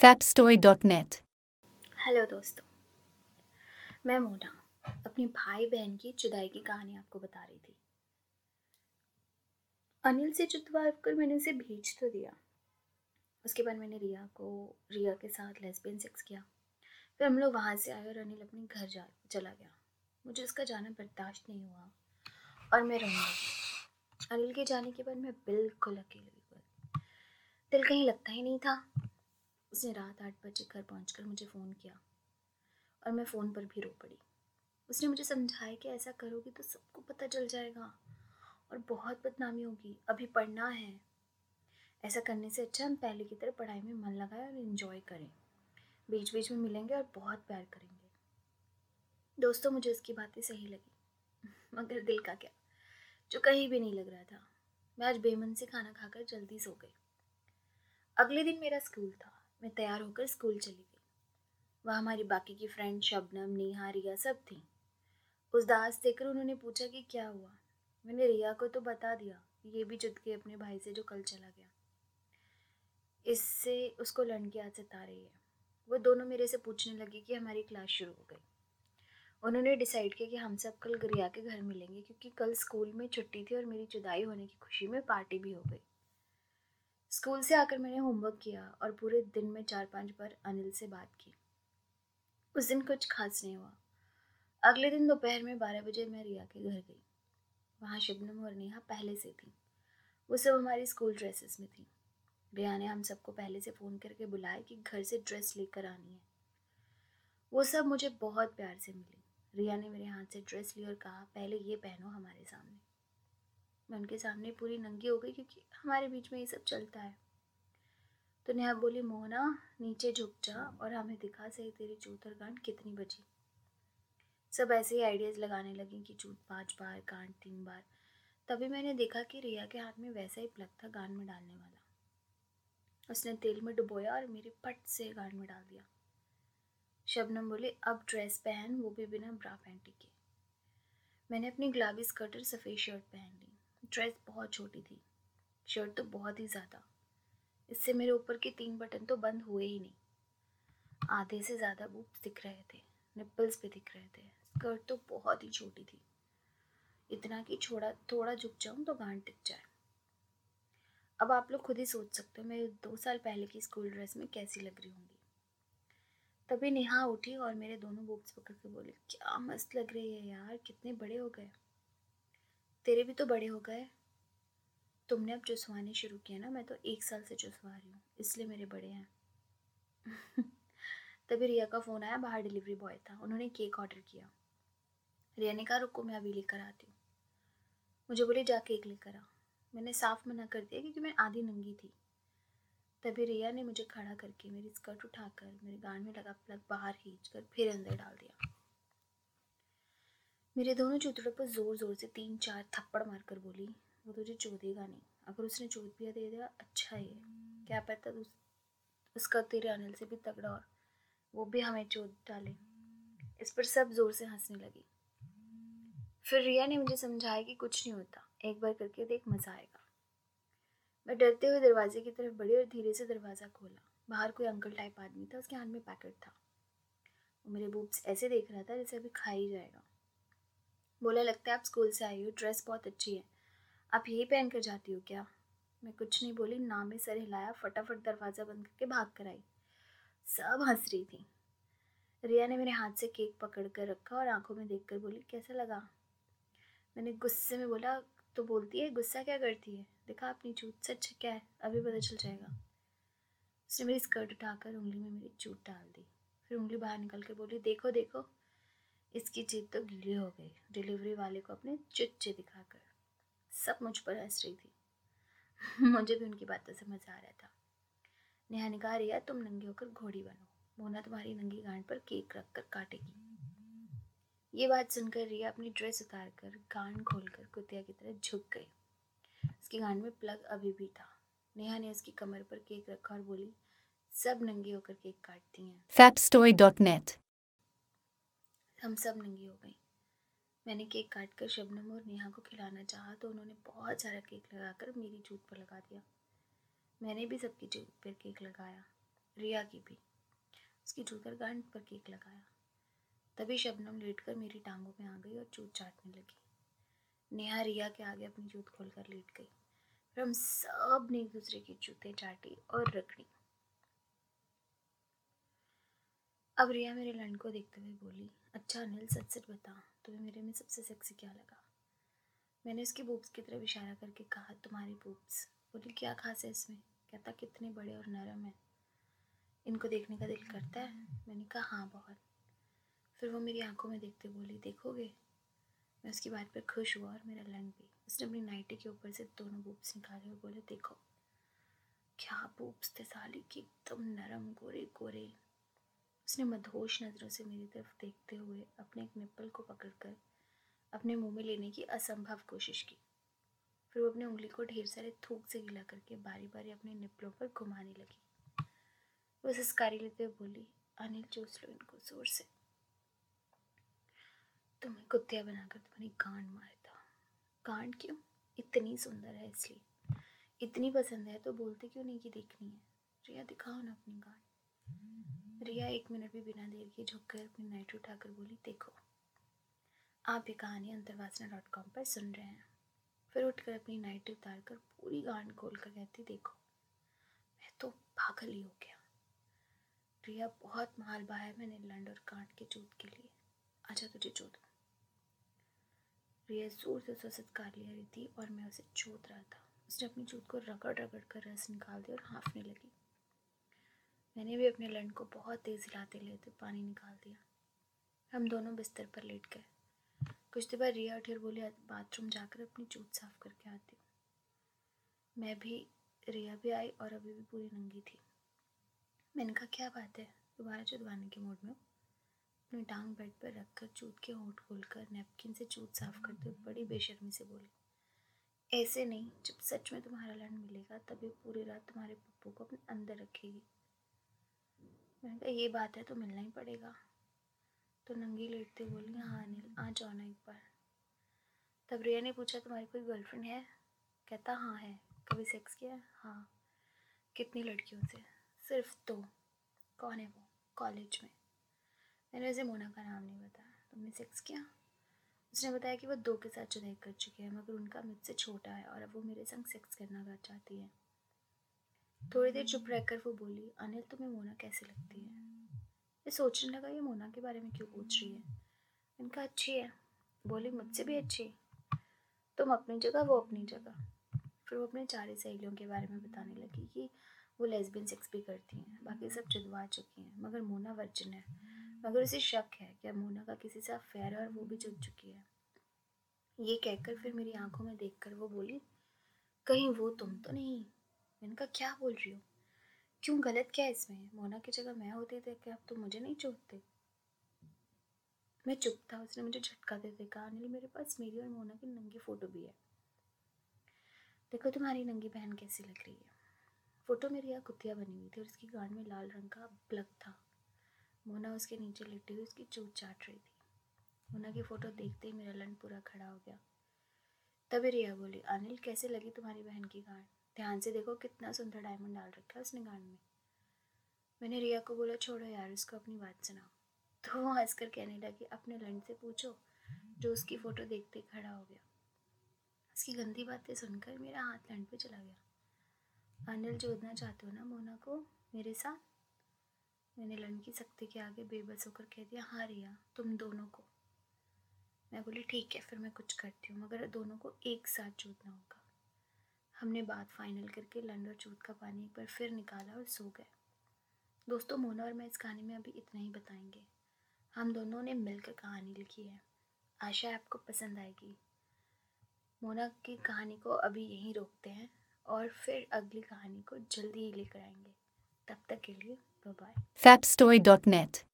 fapstory.net। Hello दोस्तों, मैं मोना अपनी भाई बहन की जुदाई की कहानी आपको बता रही थी। अनिल से जुड़वा कर मैंने उसे भेज तो दिया। उसके बाद मैंने रिया के साथ लेस्बियन सेक्स किया। फिर हम लोग वहाँ से आए और अनिल अपने घर चला गया। मुझे उसका जाना बर्दाश्त नहीं हुआ और मैं रोने लगी। अनिल के जाने के बाद मैं बिल्कुल अकेली हुई। दिल कहीं लगता ही नहीं था। उसने रात 8 बजे घर पहुँचकर मुझे फ़ोन किया और मैं फ़ोन पर भी रो पड़ी। उसने मुझे समझाया कि ऐसा करोगी तो सबको पता चल जाएगा और बहुत बदनामी होगी। अभी पढ़ना है, ऐसा करने से अच्छा हम पहले की तरह पढ़ाई में मन लगाएं और एंजॉय करें। बीच बीच में मिलेंगे और बहुत प्यार करेंगे। दोस्तों, मुझे उसकी बातें सही लगी, मगर दिल का क्या, जो कहीं भी नहीं लग रहा था। मैं आज बेमन से खाना खाकर जल्दी सो गई। अगले दिन मेरा स्कूल था। मैं तैयार होकर स्कूल चली गई। वहाँ हमारी बाकी की फ्रेंड शबनम, नेहा, रिया सब थी। उदास देखकर उन्होंने पूछा कि क्या हुआ। मैंने रिया को तो बता दिया, ये भी जुद गई अपने भाई से जो कल चला गया। इससे उसको लड़की आज सता रही है। वो दोनों मेरे से पूछने लगी कि हमारी क्लास शुरू हो गई। उन्होंने डिसाइड किया कि हम सब कल रिया के घर मिलेंगे, क्योंकि कल स्कूल में छुट्टी थी और मेरी जुदाई होने की खुशी में पार्टी भी हो गई। स्कूल से आकर मैंने होमवर्क किया और पूरे दिन में 4-5 बार अनिल से बात की। उस दिन कुछ खास नहीं हुआ। अगले दिन दोपहर में 12 बजे मैं रिया के घर गई। वहाँ शबनम और नेहा पहले से थी। वो सब हमारी स्कूल ड्रेसेस में थी। रिया ने हम सबको पहले से फ़ोन करके बुलाया कि घर से ड्रेस लेकर आनी है। वो सब मुझे बहुत प्यार से मिली। रिया ने मेरे हाथ से ड्रेस ली और कहा, पहले ये पहनो हमारे सामने। मैं उनके सामने पूरी नंगी हो गई, क्योंकि हमारे बीच में ये सब चलता है। तो नेहा बोली, मोहना नीचे झुक जा और हमें दिखा सही तेरी चूत और गांठ कितनी बची। सब ऐसे ही आइडियाज़ लगाने लगी कि चूत 5 बार, गांठ 3 बार। तभी मैंने देखा कि रिया के हाथ में वैसा ही प्लग था गान में डालने वाला। उसने तेल में डुबोया और मेरे पट से गान में डाल दिया। शबनम बोली, अब ड्रेस पहन, वो भी बिना ब्रा पैंटी के। मैंने अपनी गुलाबी स्कर्ट और सफ़ेद शर्ट पहन ली। ड्रेस बहुत छोटी थी, शर्ट तो बहुत ही ज़्यादा। इससे मेरे ऊपर के 3 बटन तो बंद हुए ही नहीं। आधे से ज़्यादा बूब्स दिख रहे थे, निप्पल्स भी दिख रहे थे। स्कर्ट तो बहुत ही छोटी थी, इतना कि थोड़ा झुक जाऊँ तो गांठ दिख जाए। अब आप लोग खुद ही सोच सकते हो मैं 2 साल पहले की स्कूल ड्रेस में कैसी लग रही होंगी। तभी नेहा उठी और मेरे दोनों बुक्स पकड़ के बोली, क्या मस्त लग रही है यार, कितने बड़े हो गए। तेरे भी तो बड़े हो गए। तुमने अब चुसवाने शुरू किए ना, मैं तो 1 साल से चुसवा रही हूँ, इसलिए मेरे बड़े हैं। तभी रिया का फ़ोन आया। बाहर डिलीवरी बॉय था। उन्होंने केक ऑर्डर किया। रिया ने कहा, रुको मैं अभी लेकर आती हूँ। मुझे बोली, जा केक लेकर आ। मैंने साफ मना कर दिया, क्योंकि मैं आधी नंगी थी। तभी रिया ने मुझे खड़ा करके मेरी स्कर्ट उठाकर मेरे गाल में लगा प्लग बाहर खींचकर फिर अंदर डाल दिया। मेरे दोनों चूतड़ों पर जोर जोर से 3-4 थप्पड़ मारकर बोली, वो तुझे चोदेगा नहीं। अगर उसने चोद भी दे दिया, अच्छा ही है। क्या पता उसका तेरे अनिल से भी तगड़ा और वो भी हमें चोद डाले। इस पर सब जोर से हंसने लगी। फिर रिया ने मुझे समझाया कि कुछ नहीं होता, एक बार करके देख, मजा आएगा। मैं डरते हुए दरवाजे की तरफ बढ़ी और धीरे से दरवाज़ा खोला। बाहर कोई अंकल टाइप आदमी था। उसके हाथ में पैकेट था। वो मेरे बूब्स ऐसे देख रहा था जैसे अभी खा ही जाएगा। बोला, लगता है आप स्कूल से आई हो, ड्रेस बहुत अच्छी है, आप यही पहन कर जाती हो क्या। मैं कुछ नहीं बोली, ना में सर हिलाया, फटाफट दरवाज़ा बंद करके भाग कर आई। सब हंस रही थी। रिया ने मेरे हाथ से केक पकड़ कर रखा और आंखों में देखकर बोली, कैसा लगा। मैंने गुस्से में बोला, तो बोलती है गुस्सा क्या करती है, दिखा अपनी चूत, सच क्या है अभी पता चल जाएगा। उसने मेरी स्कर्ट उठाकर उंगली में मेरी चूत डाल दी। फिर उंगली बाहर निकल के बोली, देखो देखो, इसकी जीत तो गीली हो गई, डिलीवरी वाले को अपने चुच्चे दिखाकर। सब मुझ पर हंस रही थी। मुझे भी उनकी बातों से मजा आ रहा था। नेहा ने कहा, रिया तुम नंगी होकर घोड़ी बनो, मोना तुम्हारी नंगी गांठ पर केक रख कर काटेगी। ये बात सुनकर रिया अपनी ड्रेस उतार कर गांठ खोलकर कुतिया की तरह झुक गई। उसकी गांठ में प्लग अभी भी था। नेहा ने उसकी कमर पर केक रखा और बोली, सब नंगी होकर केक काटती हैं। fapstory.net। हम सब नंगी हो गई। मैंने केक काटकर शबनम और नेहा को खिलाना चाहा तो उन्होंने बहुत सारा केक लगाकर मेरी चूत पर लगा दिया। मैंने भी सबकी चूत पर केक लगाया। रिया की भी। उसकी छूकर गांड पर केक लगाया। तभी शबनम लेटकर मेरी टांगों में आ गई और चूत चाटने लगी। नेहा रिया के आगे अपनी चूत खोलकर लेट गई। फिर हम सब ने एक दूसरे की चूतें चाटी और रगड़ी। अब रिया मेरे लंड को देखते हुए बोली, अच्छा अनिल, सच सच बता, तुम्हें मेरे में सबसे सेक्सी क्या लगा? मैंने उसकी बूब्स की तरफ इशारा करके कहा, तुम्हारी बूब्स। बोली, क्या खास है इसमें? कहता, कितने बड़े और नरम है, इनको देखने का दिल करता है। मैंने कहा, हाँ बहुत। फिर वो मेरी आंखों में देखते बोली, देखोगे? मैं उसकी बात पर खुश हुआ और मेरा लंड भी। उसने अपनी नाइटी के ऊपर से दोनों बूब्स निकाले और बोले, देखो क्या बूब्स थे साली की, एकदम नरम गोरे गोरे। उसने मदहोश नज़रों से मेरी तरफ देखते हुए अपने एक निप्पल को पकड़कर अपने मुंह में लेने की असंभव कोशिश की। फिर वो अपनी उंगली को ढेर सारे थूक से गिला करके बारी बारी अपने निप्पलों पर घुमाने लगी। वो सिसकारी लेते हुए बोली, अनिल चूस लो इनको जोर से, तुम्हें कुत्तिया बनाकर तुम्हारी गांड मारता। गांड क्यों? इतनी सुंदर है इसलिए। इतनी पसंद है तो बोलते क्यों नहीं कि देखनी है? रिया, दिखाओ ना अपनी गांड। रिया 1 मिनट भी बिना देर के झुककर अपनी नाइट उठाकर बोली, देखो। आप ये कहानी अंतर्वासना.com पर सुन रहे हैं। फिर उठकर अपनी नाइटी उतारकर पूरी गांड खोल कर कहती, देखो। मैं तो पागल ही हो गया। रिया, बहुत माल बहा है मैंने लंड और कांट के चूत के लिए। आजा तुझे चूत। रिया जोर से ससत्कार ले रही थी और मैं उसे चूत रहा था। उसने अपनी चूत को रगड़ रगड़ कर रस निकाल दिया और हाँफने लगी। मैंने भी अपने लंड को बहुत तेज हिलाते लेते पानी निकाल दिया। हम दोनों बिस्तर पर लेट गए। कुछ देर बाद रिया उठी और बोली, बाथरूम जाकर अपनी चूत साफ करके आती हूँ। रिया भी आई और अभी भी पूरी नंगी थी। मैंने कहा, क्या बात है, दोबारा चुदवाने के मूड में हो? अपनी टांग बेड पर रखकर चूत के होंठ खोलकर नैपकिन से चूत साफ करते हुए बड़ी बेशर्मी से बोली, ऐसे नहीं, जब सच में तुम्हारा लंड मिलेगा तभी पूरी रात तुम्हारे पप्पू को अपने अंदर रखेगी। मैंने कहा, ये बात है तो मिलना ही पड़ेगा। तो नंगी लेटते बोली, हाँ अनिल, आ जाओ ना एक बार। तब रिया ने पूछा, तुम्हारी कोई गर्लफ्रेंड है? कहता, हाँ है। कभी सेक्स किया? हाँ। कितनी लड़कियों से? सिर्फ 2। कौन है वो? कॉलेज में। मैंने उसे मोना का नाम नहीं बताया। तुमने सेक्स किया? उसने बताया कि वो 2 के साथ जुदाई कर चुके हैं, मगर उनका मुझसे छोटा है और अब वो मेरे संग सेक्स करना चाहती है। थोड़ी देर चुप रहकर वो बोली, अनिल, तुम्हें मोना कैसी लगती है? मैं सोचने लगा, ये मोना के बारे में क्यों पूछ रही है। मैंने कहा, अच्छी है। बोली, मुझसे भी अच्छी। तुम अपनी जगह, वो अपनी जगह। फिर वो अपने 4 सहेलियों के बारे में बताने लगी कि वो लेस्बियन सेक्स भी करती हैं, बाकी सब जुदवा चुकी हैं, मगर मोना वर्जिन है। मगर उसे शक है कि अब मोना का किसी से अफेयर है और वो भी जुद चुकी है। ये कहकर फिर मेरी आंखों में देखकर वो बोली, कहीं वो तुम तो नहीं? मैंने कहा, क्या बोल रही हो? क्यों, गलत क्या है इसमें? मोना की जगह मैं होती तो क्या अब तुम मुझे नहीं चोटते? मैं चुप था। उसने मुझे झटका देते कहा, अनिल, मेरे पास मेरी और मोना की नंगी फोटो भी है। देखो तुम्हारी नंगी बहन कैसी लग रही है। फोटो में रिया कुतिया बनी हुई थी और उसकी गांड में लाल रंग का प्लग था। मोना उसके नीचे लेटी हुई उसकी चोट चाट रही थी। मोना की फोटो देखते ही मेरा लंड पूरा खड़ा हो गया। तभी रिया बोली, अनिल, कैसे लगी तुम्हारी बहन की गांड? ध्यान से देखो, कितना सुंदर डायमंड डाल रखा है उसने गांड में। मैंने रिया को बोला, छोड़ो यार, उसको अपनी बात सुनाओ। तो वो हंसकर कहने लगी, अपने लंड से पूछो जो उसकी फोटो देखते ही खड़ा हो गया। उसकी गंदी बातें सुनकर मेरा हाथ लंड पे चला गया। अनिल, जोड़ना चाहते हो ना मोना को मेरे साथ? मैंने लंड की सख्ती के आगे बेबस होकर कह दिया, हाँ रिया, तुम दोनों को। मैं बोली, ठीक है, फिर मैं कुछ करती हूँ, मगर दोनों को एक साथ जोतना होगा। हमने बात फाइनल करके लंड और चूत का पानी एक बार फिर निकाला और सो गए। दोस्तों, मोना और मैं इस कहानी में अभी इतना ही बताएंगे। हम दोनों ने मिलकर कहानी लिखी है। आशा है आपको पसंद आएगी। मोना की कहानी को अभी यहीं रोकते हैं और फिर अगली कहानी को जल्दी ही लेकर आएंगे। तब तक के लिए बाय बाय। fabstory.net